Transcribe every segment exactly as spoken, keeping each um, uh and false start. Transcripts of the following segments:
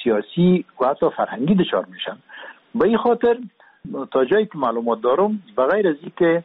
سیاسی و حتی فرهنگی دچار میشن. به این خاطر تا جایی که معلومات دارم بغیر از اینکه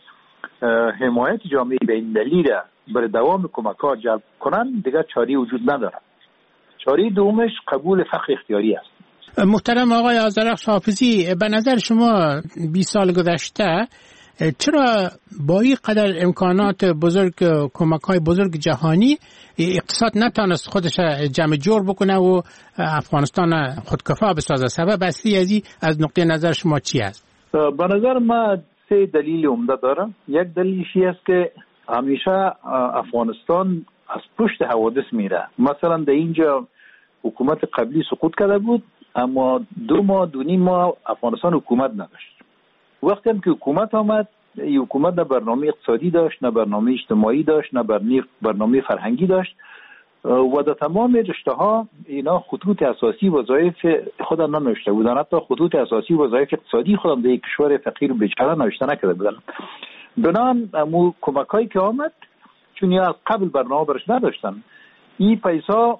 حمایت جامعه بین‌المللی را برای دوام کمک‌ها جلب کنن دیگر چاری وجود نداره. چاره دومش قبول فقر اختیاری است. محترم آقای آذرخش حافظی، به نظر شما بیست سال گذشته چرا با این قدر امکانات بزرگ، کمک‌های بزرگ جهانی، اقتصاد نتونست خودش جمع جور بکنه و افغانستان خودکفا بسازه؟ سبب اصلی از این از نقطه نظر شما چی است؟ به نظر من سه دلیل عمده داره. یک دلیلش است که همیشه افغانستان از پشت حوادث میره. مثلا در اینجا حکومت قبلی سقوط کرده بود، اما دو ماه دو نیم ماه افغانستان حکومت نداشت. وقتی هم که حکومت آمد، این حکومت نه برنامه اقتصادی داشت، نه برنامه اجتماعی داشت، نه برنامه فرهنگی داشت و در تمام رشته ها اینا خطوط اساسی وظایف خود ننوشته بودن. حتی خطوط اساسی وظایف اقتصادی خودم در یک کشور فقیر و بیچاره نوشته نکرده بودن. بنان امو کمکایی که آمد چون یا از قبل برنامه برش نداشتن، این پیسا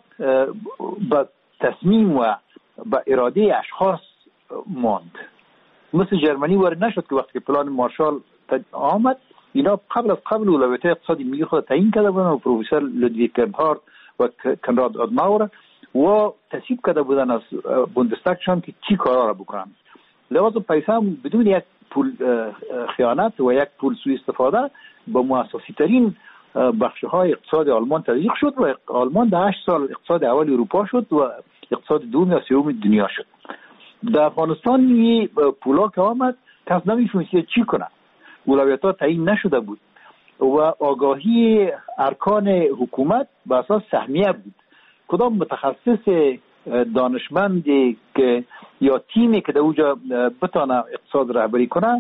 با تصمیم و با اراده اشخاص ماند. مثل جرمنی وارد نشد که وقتی پلان مارشال آمد اینا قبل از قبل اولویت اقتصادی ملی خود تعیین کرده بودن و پروفسور لودویگ کرنهارت و کنراد آدناور و تصویب کرده بودن از بوندستاگشان که چی کارا را بکنن. لذا پیسا بدون یک پول خیانت و یک پول سوء استفاده با مؤسسی ترین بخش‌های اقتصاد آلمان تزریق شد و آلمان در هشت سال اقتصاد اول اروپا شد و اقتصاد دوم یا سوم دنیا شد. در افغانستان این پولا که آمد کس نمی‌فهمید چی کنه. اولویت‌ها تعیین نشده بود و آگاهی ارکان حکومت به اساس سهمیه بود. کدام متخصص دانشمندی که یا تیمی که در اونجا بتونه اقتصاد رهبری کنه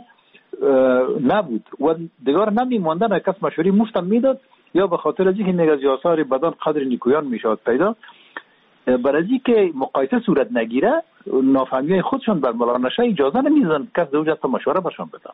نبود و دیگر نمی‌ماندن. کس مشوری مفتم میداد یا به خاطر از اینکه نگاز آثار بدن قدر نیکویان میشد پیدا، برای اینکه مقایسه صورت نگیره نافهمی خودشون برملا نشه اجازه نمیدن کس در اونجا مشوره برشون بده.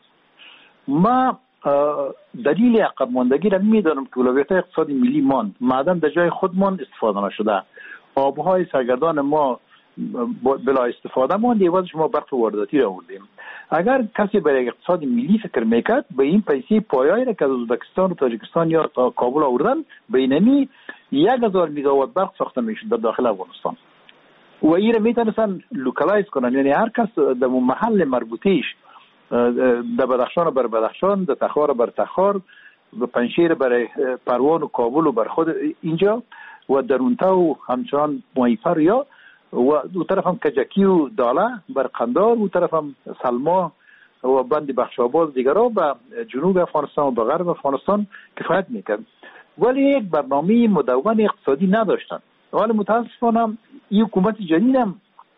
ما دلیل عقب ماندگی را میدانم که اولویت اقتصادی ملی ماند، معدن در جای خودمان استفاده نشده، آبهای سرگردان ما بلا استفاده ماند، عوضش ما برق وارداتی را آوردیم. اگر کسی برای اقتصاد ملی فکر میکرد به این پیسه پایه‌ای را که از ازبکستان و تاجیکستان یا تا کابل آوردن بینمی یک هزار میگاوات برق ساخته میشد در داخل افغانستان و این را میتونستن لوکالایز کنن، یعنی هر کس در محل مربوطیش در بدخشان بر بدخشان، در تخار بر تخار، و پنشیر برای پروان و کابل و بر خود اینجا و درونتا و همچنان مایفر یا و دو طرف هم کجکی و داله بر قندار و طرف هم سلما و بند بخشاباد دیگرها به جنوب افغانستان و به غرب افغانستان کفایت میکرد، ولی یک برنامه مدون اقتصادی نداشتن. ولی متاسفانه این حکومت جدید هم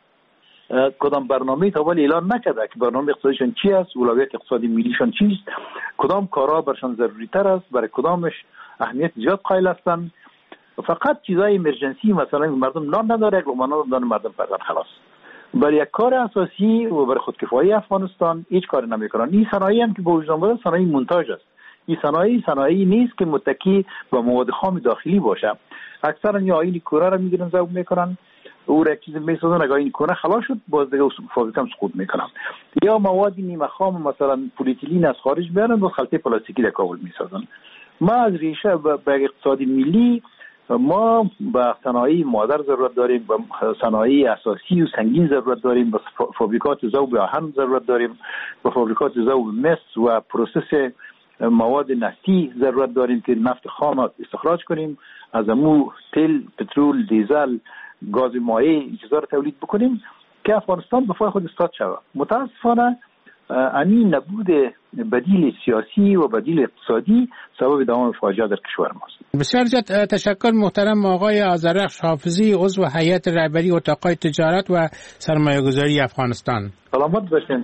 کدام برنامه تا ولی اعلان نکرده که برنامه اقتصادیشان چی است، اولویت اقتصادی ملیشان چیست، کدام کارها برشان ضروری تر است، برای کدامش اهمیت زیاد قائل هستند. فقط چیزای امرجنسی مثلا مردم نان نداره، یک لقمه نان مردم فقط خلاص. برای یک کار اساسی و برای خودکفایی افغانستان هیچ کار نمیکنن. این صنایعی هم که به وجود اومده صنایع مونتاژ است. این صنایع صنایعی نیست که متکی به مواد خام داخلی باشه. اکثرا یا آیین کوره را میگیرن ذوب میکنن، او را یک چیز میسازن، اگه این کنه خلاص شد باز دیگه فابریکه هم سقوط میکنن، یا مواد نیمه خام مثلا پلیتیلین از خارج میارن و خلطه پلاستیکی در کابل میسازن. ما از ریشه به اقتصادی ملی ما به صنایع مادر ضرورت داریم، به صنایع اساسی و سنگین ضرورت داریم، به فابریکات ذوب آهن ضرورت داریم، به فابریکات ذوب مس و پروسس مواد نفتی ضرورت داریم که نفت خام استخراج کنیم، از امو تیل، پترول، دیزل، گاز مایع این چیزا رو تولید بکنیم که افغانستان به پای خود استاد شود. متاسفانه این نبود بدیل سیاسی و بدیل اقتصادی سبب دوام فاجعه در کشور ماست. بسیار زیاد تشکر محترم آقای آذرخش حافظی، عضو هیئت رهبری اتاق‌های تجارت و سرمایه‌گذاری افغانستان. سلامت باشین.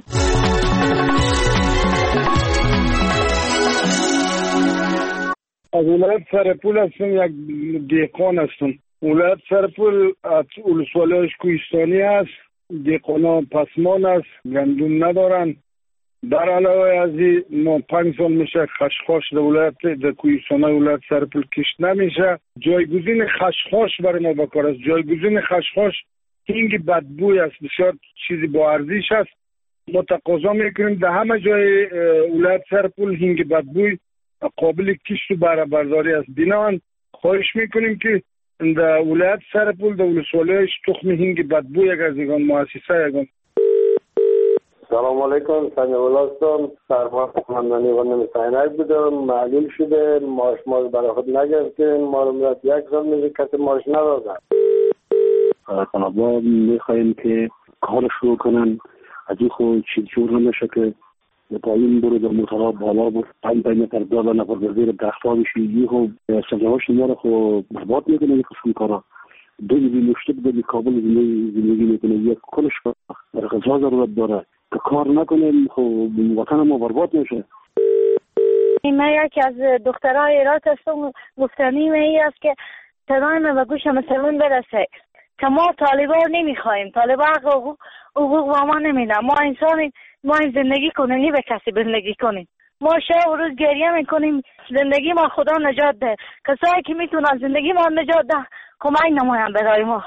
از ولایت سرپول هستم، یک دهقان هستم. ولایت سرپول از ولسوالی‌اش کوهستانی است، دهقانا پسمان است، گندم ندارن. در علاوه از این ما پنج سال میشه خشخاش در ولایت در کوهستان‌های ولایت سرپول کشت نمیشه. جایگزین خشخاش برای ما بکار است. جایگزین خشخاش هینگ بدبوی است، بسیار چیزی با ارزش است. ما تقاضا میکنیم در همه جای ولایت سرپل هینگ بدبوی قابل کشت و بهره برداری است. بنابراین خواهش میکنیم که در ولایت سرپل در ولسوالیش تخم هینگ بدبوی یک از یگان مؤسسه یگان. سلام علیکم، سمیع الله هستم. سرباز قماندانی غنم سینک بودم. معلوم شده ماش ما برای خود نگرفتیم. ما رو یک سال میشه کسی ماش ندادن. خانابا میخواییم که کار شروع کنن، از این خود چیز جور نمیشه که پایین برو در موترها بالا برو پایین پایین نفر دالا نفر بزیر دختا بشی. این خود سجاواش نماره خود برباد میکنه یک قسم کارا. دوی بی مشتب دوی کابل زندگی میکنه، یک کلش برای غذا ضرورت داره که کار نکنه خب وطن ما برباد میشه. من یکی از دخترهای ایران هستم. گفتنی می است که صدای من به گوش مسلمان برسه که ما طالبان نمیخوایم، طالبان حقوق حقوق با ما نمیدن. ما انسان ما این زندگی کنیم، نی به کسی زندگی کنیم. ما شب و روز گریه میکنیم زندگی ما خدا نجات ده. کسایی که میتونن زندگی ما نجات ده کمک نماین برای ما.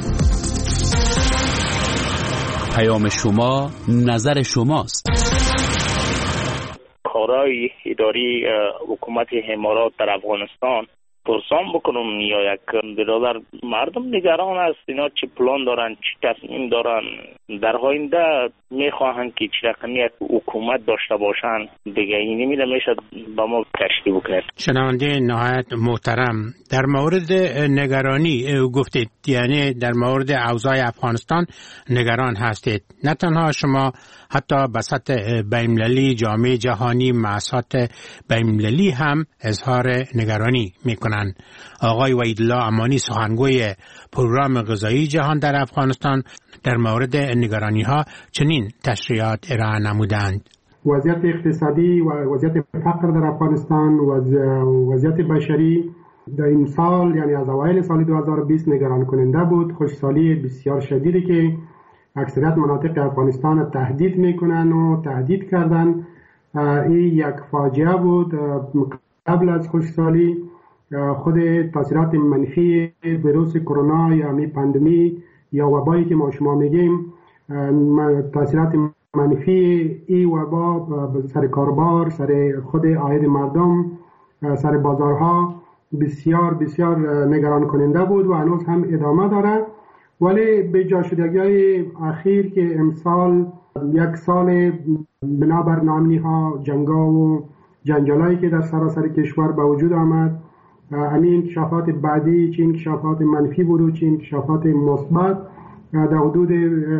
پیام شما نظر شماست. کارهای اداری حکومت امارات در افغانستان پرسان بکنم یا یک برادر مردم نگران است اینا چه پلان دارن، چه تصمیم دارن در آینده میخواهند که چه رقمی حکومت داشته باشن دیگه اینی میده میشه با ما کشتی بکنه. شنونده نهایت محترم، در مورد نگرانی گفتید، یعنی در مورد اوضاع افغانستان نگران هستید. نه تنها شما، حتی بسط بین‌المللی، جامعه جهانی، مؤسسات بین‌المللی هم اظهار نگرانی میکنن. آقای وحیدالله امانی سخنگوی پروگرام غذایی جهان در افغانستان در مورد نگرانی ها چنین تشریحات ارائه نمودند. وضعیت اقتصادی و وضعیت فقر در افغانستان و وضعیت بشری در این سال، یعنی از اوایل سال دو هزار و بیست نگران کننده بود. خشکسالی بسیار شدیدی که اکثریت مناطق افغانستان تهدید میکنن و تهدید کردن، این یک فاجعه بود. قبل از خشکسالی خود تاثیرات منفی ویروس کرونا یا می پاندمی یا وبایی که ما شما میگیم، تاثیرات منفی این وبا سر کاربار، سر خود عاید مردم، سر بازارها بسیار بسیار نگران کننده بود و هنوز هم ادامه داره. ولی به جا شدگی اخیر که امسال یک سال بنابر نامنی ها، جنگا و جنجالایی که در سراسر کشور به وجود آمد، همین انکشافات بعدی، چه انکشافات منفی بود و چه انکشافات مثبت، در حدود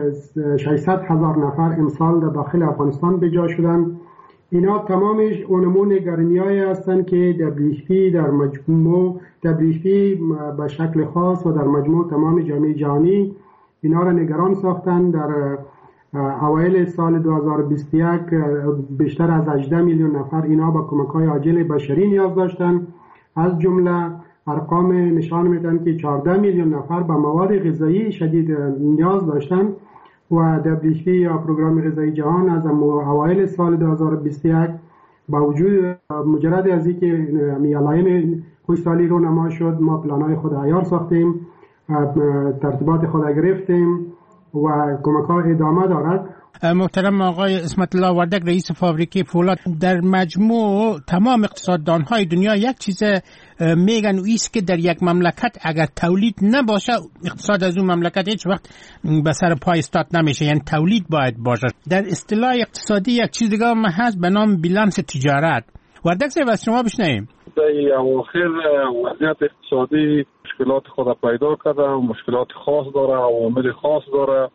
ششصد هزار نفر امسال در داخل افغانستان به جا شدن. اینا تمامش اونمو نگرانی‌هایی هستند که دبلیو اچ پی در مجموع دبلیو اچ پی به شکل خاص و در مجموع تمام جامعه جهانی اینا را نگران ساختن. در اوایل سال دو هزار و بیست و یک بیشتر از هجده میلیون نفر اینا با کمک‌های عاجل بشری نیاز داشتند. از جمله ارقام نشان میدن که چهارده میلیون نفر به مواد غذایی شدید نیاز داشتند و دبلیو اچ پی یا پروگرام غذایی جهان از اوایل سال دو هزار و بیست و یک با وجود مجرد از اینکه علائم خشکسالی رو نما شد، ما پلان‌های خود عیار ساختیم، ترتیبات خود گرفتیم و کمک‌ها ادامه دارد. محترم آقای اسمت الله وردک، رئیس فابریکه فولاد، در مجموع تمام اقتصاددان‌های دنیا یک چیز میگن و ایست که در یک مملکت اگر تولید نباشه اقتصاد از اون مملکت هیچ وقت به سر پای استاد نمیشه، یعنی تولید باید باشه. در اصطلاح اقتصادی یک چیز دیگه هم هست به نام بیلانس تجارت. وردک صاحب از شما بشنویم. در اواخر وضعیت اقتصادی مشکلات خود پیدا کرده و مشکلات خاص داره، عوامل خاص داره.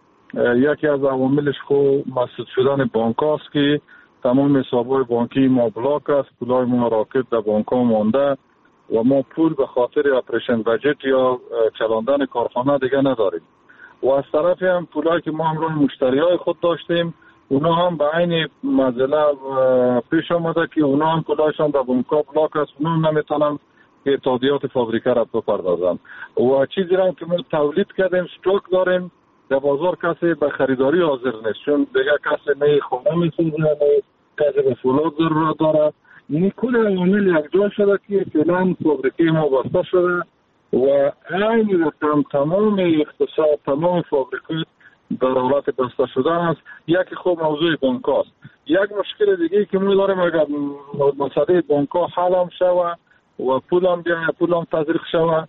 یکی از عواملش خو مسدود شدن بانک هاست که تمام حساب‌های بانکی ما بلاک است، پولای ما راکت در بانک ها مانده و ما پول به خاطر اپریشن بجت یا چلاندن کارخانه دیگه نداریم. و از طرف هم پولایی که ما همراه مشتری های خود داشتیم اونا هم به عین مزله پیش آمده که اونا هم پولایشان در بانک ها بلاک است، اونا هم نمیتونن که تادیات فابریکه را بپردازن. و چیزی را که ما تولید کردیم استوک داریم در بازار کسی به خریداری حاضر نیست، چون دیگه کسی نه خونه میسوزه نه کسی به فولاد ضرورت داره. این کل عوامل یک جا شده که فعلا فابریکه ما بسته شده و این گفتم تمام اقتصاد، تمام فابریکات در حالت بسته شدن است. یکی خوب موضوع بانک است. یک مشکل دیگه که ما داریم اگر مسئله بانک ها حل هم شود و پول هم بیاید، پول هم تزریق شود،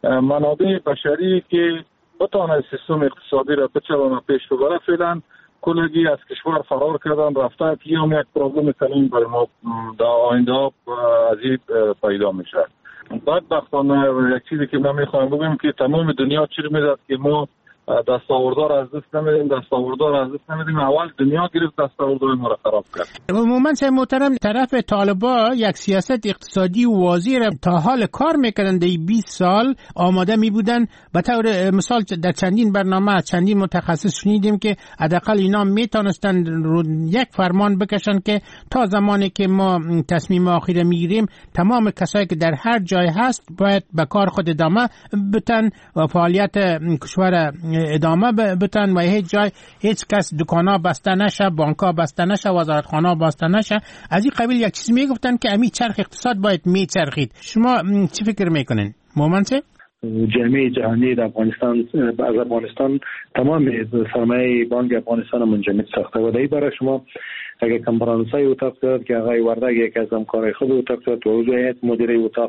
منابع بشری که بتانه سیستم اقتصادی را بچه پیش ببره، فعلا کلگی از کشور فرار کردن رفته که هم یک پرابلم کلیم برای ما در آینده از این پیدا میشه. بدبختانه یک چیزی که من میخوایم بگم که تمام دنیا چی میداد که ما دستاوردار از دست نمیدیم، دستاوردار از دست نمیدیم. اول دنیا گرفت دستاوردار ما را خراب کرد. عموما سه محترم طرف طالبا یک سیاست اقتصادی واضح را تا حال کار میکردن. در بیست سال آماده می بودن. به طور مثال در چندین برنامه چندین متخصص شنیدیم که حداقل اینا میتونستن رو یک فرمان بکشن که تا زمانی که ما تصمیم آخر میگیریم تمام کسایی که در هر جای هست باید به کار خود ادامه بتن و فعالیت کشور ادامه بتن و هیچ جای هیچ کس دکانا بسته نشه، بانکا بسته نشه، وزارتخانه بسته نشه. از این قبیل یک چیز میگفتن که امی چرخ اقتصاد باید میچرخید. شما چی فکر میکنین؟ مومنت جامعه جهانی در افغانستان از افغانستان تمام سرمایه بانک افغانستان منجمد ساخته و در برای شما اگر کنفرانس‌های اتاق داد که آقای وردگ یک از همکارای خود اتاق داد و وضعیت مدیره اتاق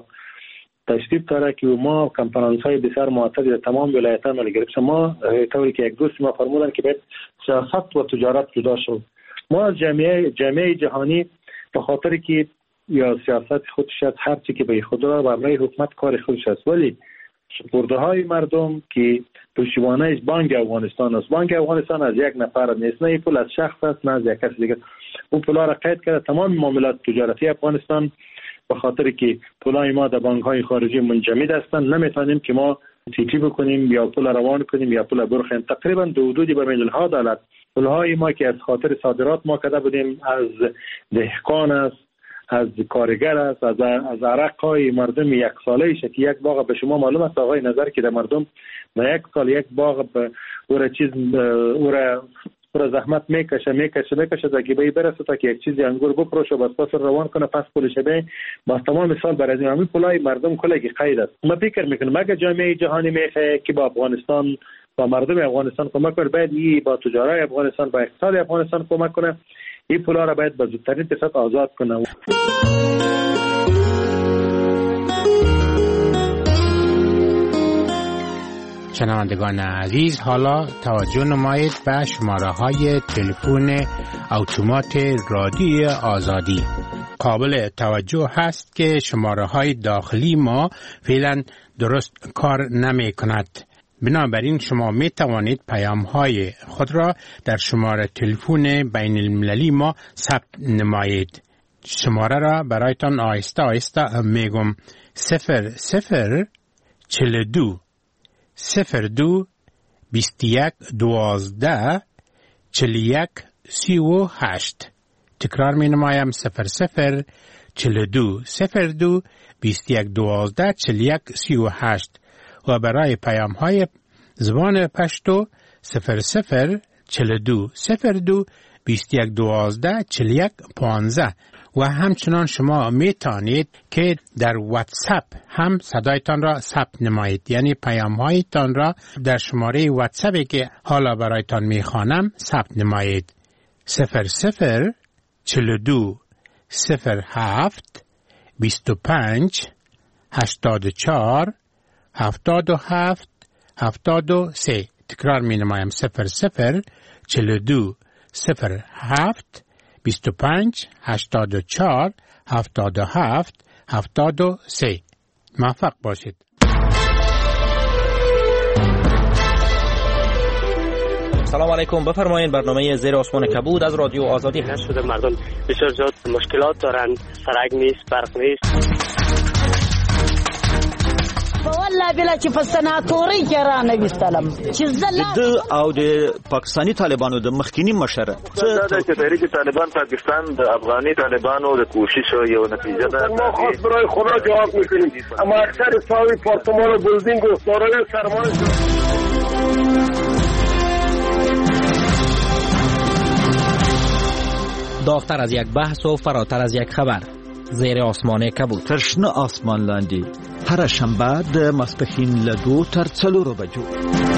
تشریف داره که ما کنفرانس‌های بسیار معتبر در تمام ولایت‌ها ملی گرفت. ما طوری که یک دوست ما فرمودن که باید سیاست و تجارت جدا شد. ما از جامعه جامعه جهانی به خاطر که یا سیاست خودش است، هر چی که به خدا و برای حکومت کار خودش است، ولی سپرده‌های مردم که پشتیبانیش بانک افغانستان است. بانک افغانستان از یک نفر نیست، نه پول از شخص است، نه از یک کس دیگه. اون پولا را قید کرده تمام معاملات تجارتی افغانستان. به خاطر که پولای ما در بانک‌های خارجی منجمد هستند، نمیتونیم که ما تیتی بکنیم یا پول روان کنیم یا پول برخیم. تقریبا دو دودی به میلیون‌ها دلار پولهای ما که از خاطر صادرات ما کرده بودیم، از دهقان است، از کارگر است، از از عرق‌های مردم یک ساله‌ایش که یک باغ به شما معلوم است آقای نظر که در مردم در یک سال یک باغ به اون چیز اون پر زحمت میکشه میکشه میکشه تا که به برسه تا که یک چیزی انگور بپروشه بس پس روان کنه پس پولش به با تمام سال برای همین پولای مردم کلی قید است. ما فکر میکنم اگه جامعه جهانی میخواد که با افغانستان با مردم افغانستان کمک کنه، باید این با تجارت افغانستان با اقتصاد افغانستان کمک کنه. این پولا را باید به زودترین فرصت آزاد کنه. شنوندگان عزیز، حالا توجه نمایید به شماره های تلفن اتومات رادیو آزادی. قابل توجه هست که شماره های داخلی ما فعلا درست کار نمی کند. بنابراین شما می توانید پیام های خود را در شماره تلفن بین المللی ما ثبت نمایید. شماره را برایتان آهسته آهسته میگم: صفر صفر چهل دو صفر دو بیست یک دوازده چهل یک سی و هشت. تکرار می نمایم: صفر صفر چهل دو صفر دو بیست یک دوازده چهل یک سی و هشت. و برای پیام های زبان پشتو صفر صفر چهل دو صفر دو بیست یک دوازده چهل یک پانزده. و همچنان شما می توانید که در واتساپ هم صدایتان را ثبت نمایید، یعنی پیام هایتان را در شماره واتساپی که حالا برایتان می خوانم ثبت نمایید: صفر صفر چهل دو صفر هفت بیست و پنج هشتاد و چهار هفتاد و هفت هفتاد و سه. تکرار می نمایم: صفر صفر چهل دو صفر هفت بیست و پنج هشتاد و چهار هفتاد و هفت هفتاد و سه. موفق باشید. سلام علیکم، بفرمایید. برنامه زیر آسمان کبود از رادیو آزادی هست. شده مردم بسیار زیاد مشکلات دارن، سرک نیست، برق نیست. والله بلا چې فسناتوري کې را نه وستلم چې زله د او د پاکستانی طالبانو د مخکینی مشر څه د تحریک طالبان پاکستان د افغاني طالبانو د کوشش یو نتیجه ده. ما خاص برای خدا جواب میکنیم، اما اکثر ساوی پارتمان و بلدینگ و سارای سرمایه داغتر از یک بحث و فراتر از یک خبر. زیر آسمان کبود، تشنه آسمان لاندی هر شنبه د ماسپښین له دوه تر څلورو بجو.